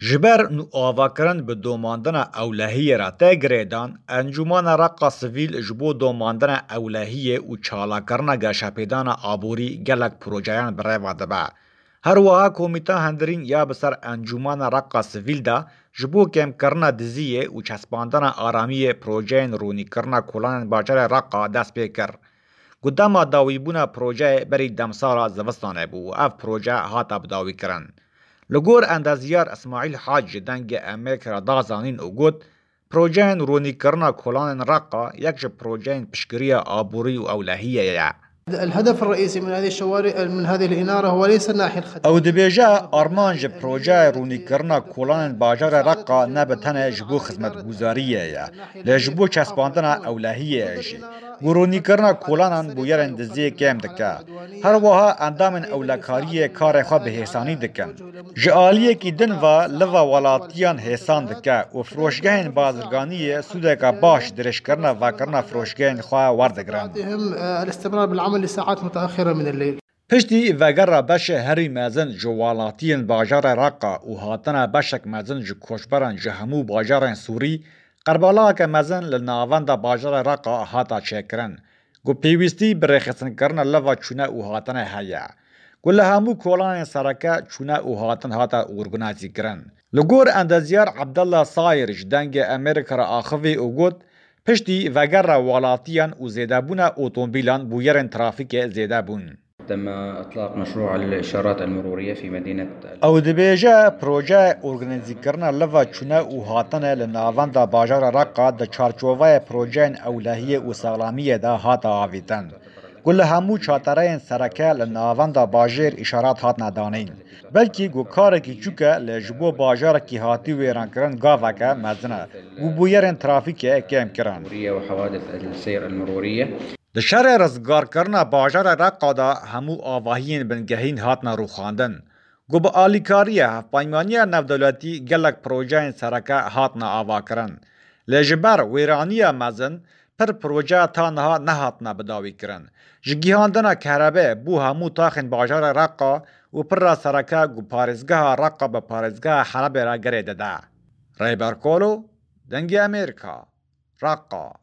جبر نو آواکرن به دوماندن اولهیه را تگریدان انجومان رقا سویل جبو دوماندن اولهیه و چالا کرنا گشاپیدان آبوری گلک پروژیان برای وادبه. هر وها کومیتا هندرین یا بسر انجومان رقا سویل دا جبو کم کرنا دزیه و چسباندن آرامی پروژین رونی کرنا کلان باجر رقا دست پیکر. قدام داویبونا پروژه بری دمسارا زوستانه بو اف پروژه هاتا بداوی کرن. لگور اندازیار اسماعیل حاج دنگ امریکا را دازانین او گوت پروژین رونی کرنا کلان رقا یک پروژین پشکری آبوری و اولهیه. الهدف الرئيسي من هذه الشوارع من هذه الإنارة هو ليس الناحية الخدمية. او دبيجا ارمانج بروجه روني كرنا كولان باجار رقا نبتنه جبو خدمت گزاريه لجبو چسباندنا اولهيه جي روني كرنا كولانان بو يرن دزي كم دكا هر وها اندام اولکاری کار خو به حسانی دکن جاليه کی دن و لوا ولاتيان حسان دکا او فروشگاهن بازرگانی سودکا باش درش کرنا و کرنا فروشگاهن خو وردگران الاستمرار بالعمل لساعات متأخرة من الليل. پشتی وگر بش هری مزن جوالاتین باجار رقا و هاتنا بشک مزن جو کوشبران جهمو باجار سوری قربالا که مزن لناوند باجار رقا هاتا چکرن گو پیوستی برخصن کرن لوا چونه و هاتنا هیا گو لهمو کولان سرکه چونه و هاتن هاتا اورگنازی کرن لگور اندازیار عبدالله صایر دنگ امریکا را آخوی او گوت پشتی وگر والاتیان و زیده بونا اوتومبیلان بویرن ترافیک زیده بون. تم اطلاق مشروع الاشارات المروريه في مدينه او دبيجا بروجه اورگانيزي کرنا لوا چونه او هاتنه لناوند باجار رقا د چارچوبه پروژين اولهيه و ساغلامیه دا هاتا آویتن. گل همو چاترین سرکه لناوند باجر اشارات هات ندانین. بلکه گو کارکی چوکه لجبو باجار کی هاتی ویران کرن گاوکه مزنه گو بویرن ترافیک کم کرن. وحوادث السير المروريه د شهر رزگار کرنا باجار رقا دا همو آواهین بنگهین هاتنا روخاندن. گو با آلیکاریه پایمانی نودولتی گلک پروژه سرکه هاتنا آوا کرن. لجبر ویرانی مزن پر پروژه تانها نهاتنا بداوی کرن. جگیهاندنا کهربه بو همو تاخن باجار رقا و پر سرکه گو پارزگاه رقا به پارزگاه حلب را گریده ده. ریبر کولو دنگی امریکا رقا